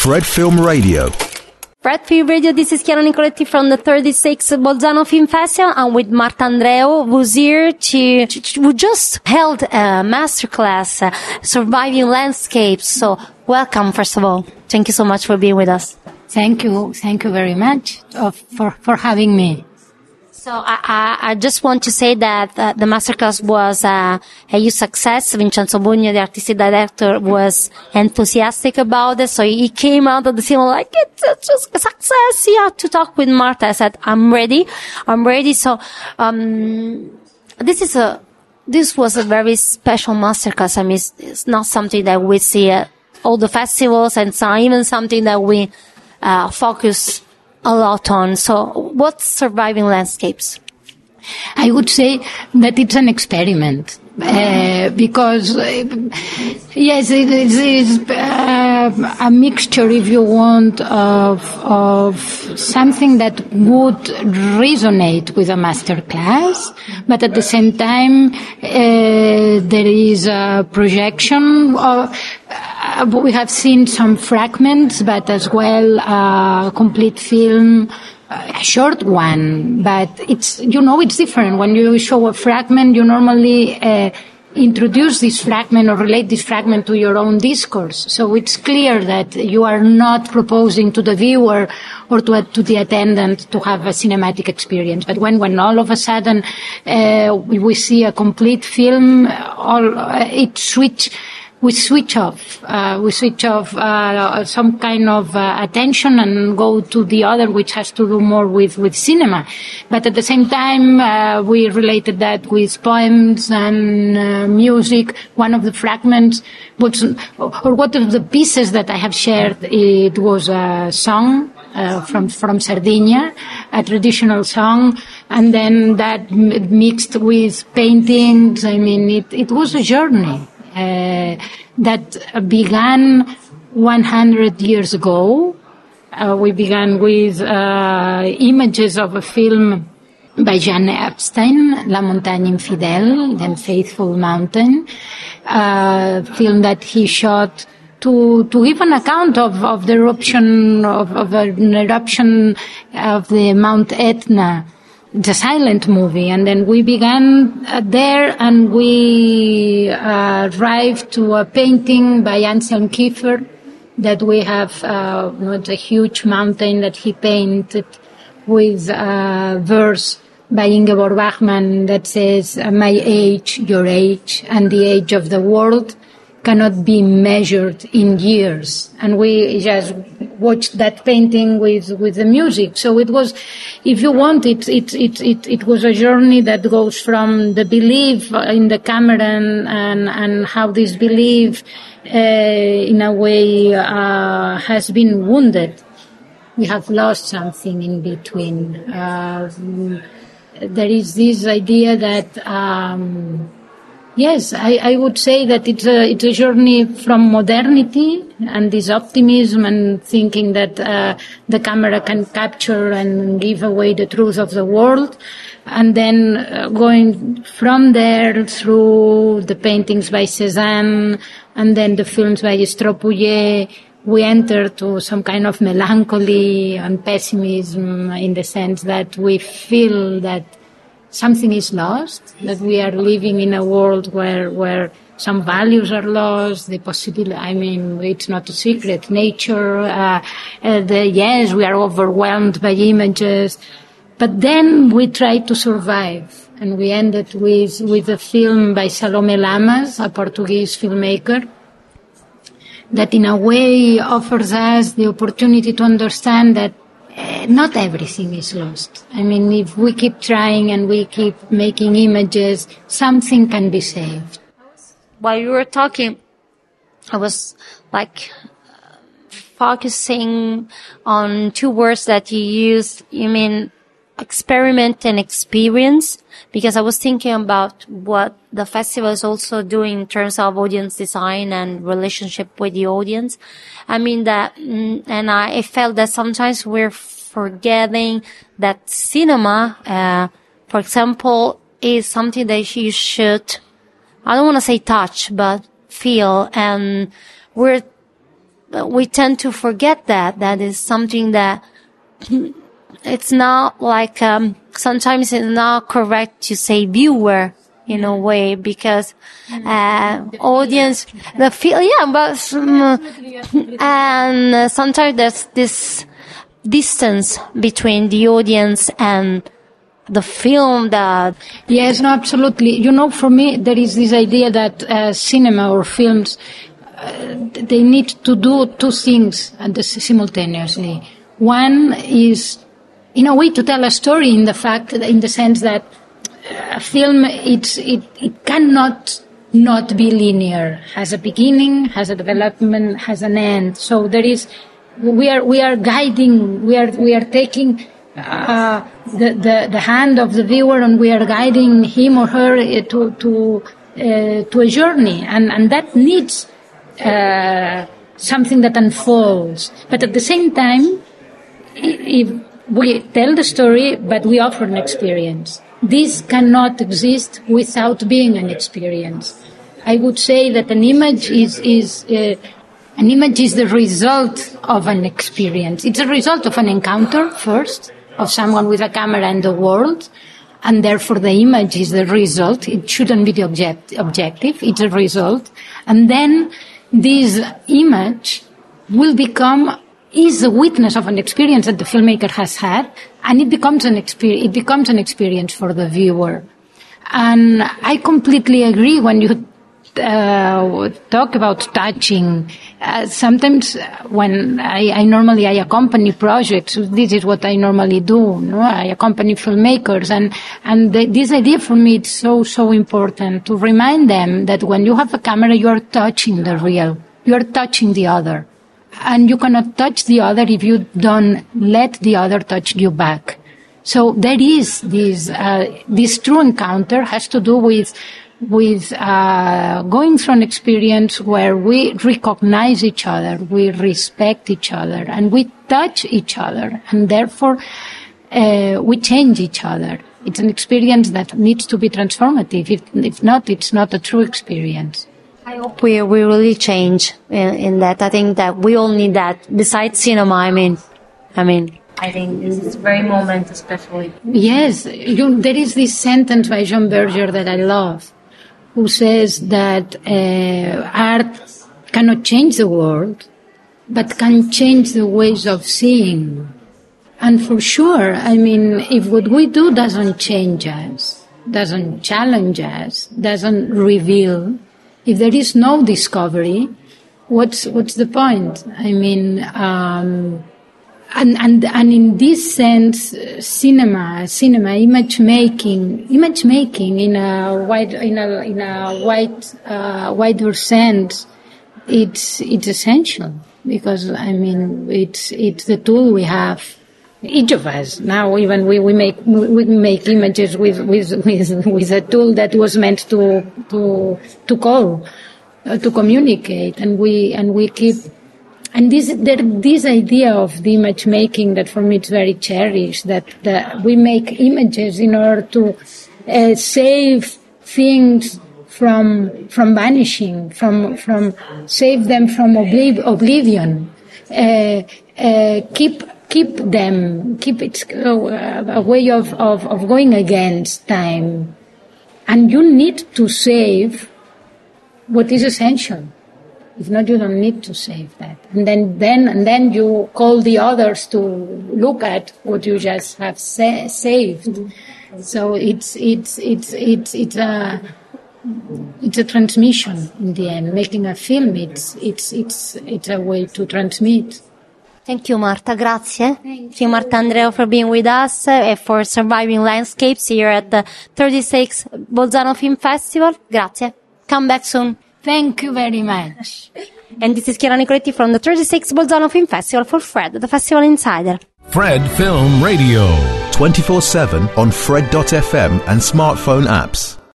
Fred Film Radio. Fred Film Radio, this is Chiara Nicoletti from the 36th Bolzano Film Festival. I'm with Marta Andreu, who's here who just held a masterclass, Surviving Landscapes. So welcome, first of all. Thank you so much for being with us. Thank you very much for having me. So I just want to say that the masterclass was a huge success. Vincenzo Bugno, the artistic director, was enthusiastic about it. So he came out of the cinema like, it's just a success. You have to talk with Marta. I said, I'm ready. So this was a very special masterclass. I mean, it's not something that we see at all the festivals, and it's not even something that we focus a lot on. So what's Surviving Landscapes? I would say that it's an experiment. Because, yes, it is a mixture, if you want, of something that would resonate with a master class, but at the same time, there is a projection. We have seen some fragments, but as well a complete film, a short one, but it's different. When you show a fragment, you normally introduce this fragment or relate this fragment to your own discourse. So it's clear that you are not proposing to the viewer or to the attendant to have a cinematic experience. But when all of a sudden we see a complete film, we switch off some kind of attention and go to the other, which has to do more with cinema. But at the same time, we related that with poems and music. One of the fragments one of the pieces that I have shared, it was a song from Sardinia, a traditional song, and then that mixed with paintings. I mean, it was a journey that began 100 years ago. We began with images of a film by Jean Epstein, La Montagne Infidèle, then Faithful Mountain, a film that he shot to give an account of the eruption of an eruption of the Mount Etna. The silent movie, and then we began there, and we arrived to a painting by Anselm Kiefer that we have. It's a huge mountain that he painted with a verse by Ingeborg Bachmann that says, "My age, your age, and the age of the world cannot be measured in years." And we just watched that painting with the music. So it was, if you want, it was a journey that goes from the belief in the camera and how this belief, in a way, has been wounded. We have lost something in between. There is this idea that, yes, I would say that it's a journey from modernity and this optimism and thinking that the camera can capture and give away the truth of the world, and then going from there through the paintings by Cézanne and then the films by Estropoulier, we enter to some kind of melancholy and pessimism, in the sense that we feel that something is lost, that we are living in a world where some values are lost, the possibility, I mean, it's not a secret, nature, yes, we are overwhelmed by images, but then we try to survive, and we ended with a film by Salomé Lamas, a Portuguese filmmaker, that in a way offers us the opportunity to understand that not everything is lost. I mean, if we keep trying and we keep making images, something can be saved. While you were talking, I was focusing on two words that you used. You mean experiment and experience, because I was thinking about what the festival is also doing in terms of audience design and relationship with the audience. I mean that, and I felt that sometimes we're forgetting that cinema, for example, is something that you should, I don't want to say touch, but feel. And we're we tend to forget that is something that it's not like, sometimes it's not correct to say viewer in a way, because, audience, the feel, and sometimes there's this distance between the audience and the film that... Yes, no, absolutely. For me, there is this idea that cinema or films, they need to do two things simultaneously. One is, in a way, to tell a story in the sense that a film, it cannot not be linear. Has a beginning, has a development, has an end. So we are guiding, we are taking the hand of the viewer, and we are guiding him or her to a journey, and that needs something that unfolds. But at the same time, if we tell the story, but we offer an experience. This cannot exist without being an experience. I would say that an image is the result of an experience. It's a result of an encounter first, of someone with a camera and the world, and therefore the image is the result. It shouldn't be the objective. It's a result. And then this image is a witness of an experience that the filmmaker has had, and it becomes an experience for the viewer. And I completely agree when you talk about touching. Sometimes when I normally accompany projects, this is what I normally do. No? I accompany filmmakers, and this idea for me is so important to remind them that when you have a camera, you are touching the real, you are touching the other, and you cannot touch the other if you don't let the other touch you back. So there is this true encounter has to do with going through an experience where we recognize each other, we respect each other, and we touch each other, and therefore we change each other. It's an experience that needs to be transformative. If not, it's not a true experience. I hope we really change in that. I think that we all need that. Besides cinema, I mean, I think this is very moment, especially. Yes, there is this sentence by Jean Berger that I love, who says that art cannot change the world, but can change the ways of seeing. And for sure, if what we do doesn't change us, doesn't challenge us, doesn't reveal, if there is no discovery, what's the point? And in this sense, cinema, image making in a wider sense, it's essential, because it's the tool we have. Each of us now, even we make images with a tool that was meant to call, to communicate, and we keep. And this idea of the image making that for me is very cherished, that we make images in order to save things from vanishing, from save them from oblivion, keep them, keep it a way of going against time. And you need to save what is essential. If not, you don't need to save that. And then you call the others to look at what you just have saved. Mm-hmm. So it's a transmission in the end. Making a film, it's a way to transmit. Thank you, Marta. Grazie. Thank you, Marta Andreu, for being with us and for surviving landscapes here at the 36 Bolzano Film Festival. Grazie. Come back soon. Thank you very much. And this is Chiara Nicoletti from the 36 Bolzano Film Festival for Fred, the Festival Insider. Fred Film Radio. 24/7 on Fred.fm and smartphone apps.